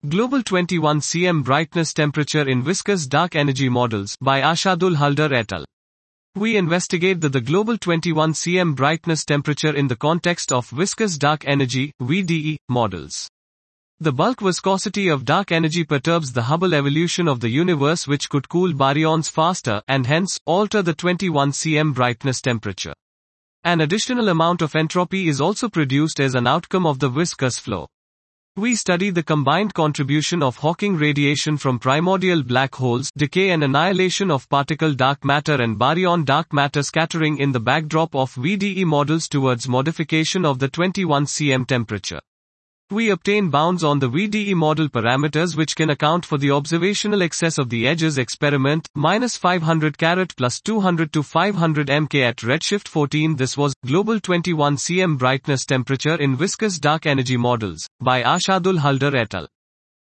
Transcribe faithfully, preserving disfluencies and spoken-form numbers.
Global twenty-one centimeters Brightness Temperature in Viscous Dark Energy Models by Ashadul Haldar et al. We investigate the, the global twenty-one centimeters brightness temperature in the context of viscous dark energy V D E models. The bulk viscosity of dark energy perturbs the Hubble evolution of the universe, which could cool baryons faster and hence alter the twenty-one centimeters brightness temperature. An additional amount of entropy is also produced as an outcome of the viscous flow. We study the combined contribution of Hawking radiation from primordial black holes, decay and annihilation of particle dark matter and baryon dark matter scattering in the backdrop of V D E models towards modification of the twenty-one centimeters temperature. We obtain bounds on the V D E model parameters which can account for the observational excess of the edges experiment, minus five hundred carat plus two hundred to five hundred meK at redshift fourteen. This was Global twenty-one centimeters Brightness Temperature in Viscous Dark Energy Models by Ashadul Haldar et al.